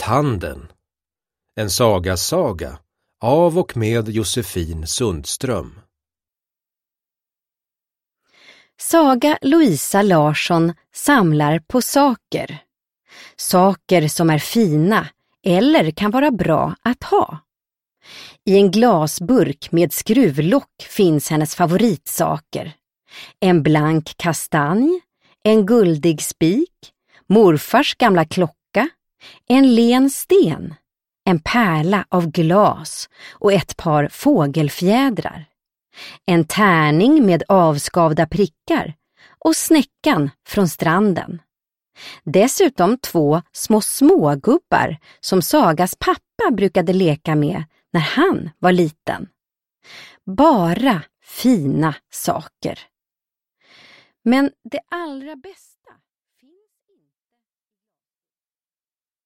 Tanden. En saga av och med Josefin Sundström. Saga Louisa Larsson samlar på saker. Saker som är fina eller kan vara bra att ha. I en glasburk med skruvlock finns hennes favoritsaker. En blank kastanj, en guldig spik, morfars gamla klocka, en len sten, en pärla av glas och ett par fågelfjädrar. En tärning med avskavda prickar och snäckan från stranden. Dessutom 2 små smågubbar som Sagas pappa brukade leka med när han var liten. Bara fina saker. Men det allra bästa